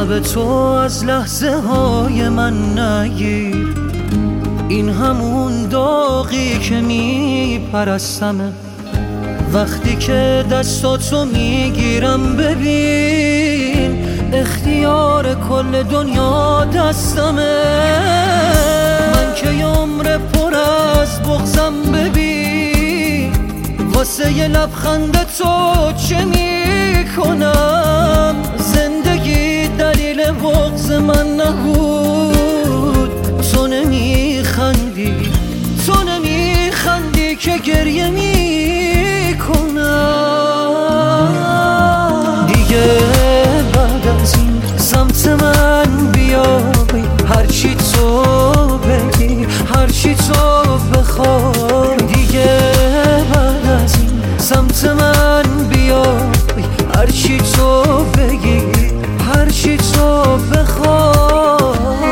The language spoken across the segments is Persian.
تب تو از لحظه های من نگیر، این همون داغی که میپرستمه. وقتی که دستاتو میگیرم ببین اختیار کل دنیا دستمه. من که عمر پر از بغضم ببین واسه یه لبخند تو چه میکنم. زندگی دلیل بغض من نبود، تو نمیخندی، تو نمیخندی که گریه میکنم. دیگه بعد از این سمت من بیای، هرچی تو بگی، هرچی تو بخوای. دیگه بعد از این سمت من بیای، هرچی تو بگی، هرچی تو بخوای.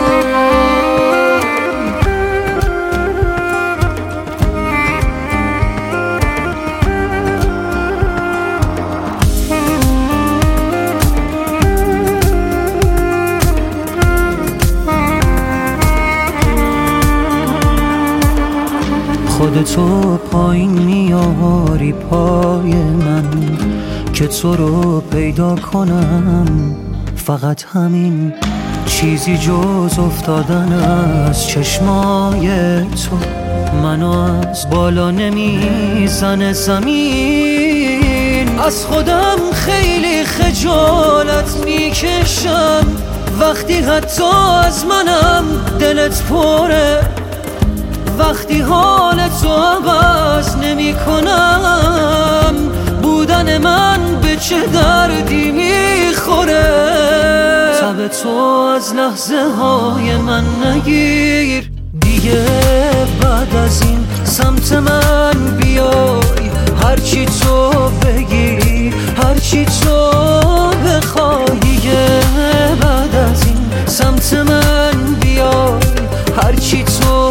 خودتو پایین میاری پای من که تو رو پیدا کنم. فقط همین چیزی جز افتادن از چشمای تو منو از بالا نمیزنه زمین. از خودم خیلی خجالت میکشم وقتی حتی از منم دلت پره. وقتی حالتو عوض نمی کنم بودن من به چه دردی میخوره. تب تو از لحظه های من نگیر، دیگه بعد از این سمت من بیای، هرچی تو بگی، هرچی تو بخوای. دیگه بعد از این سمت من بیای، هرچی تو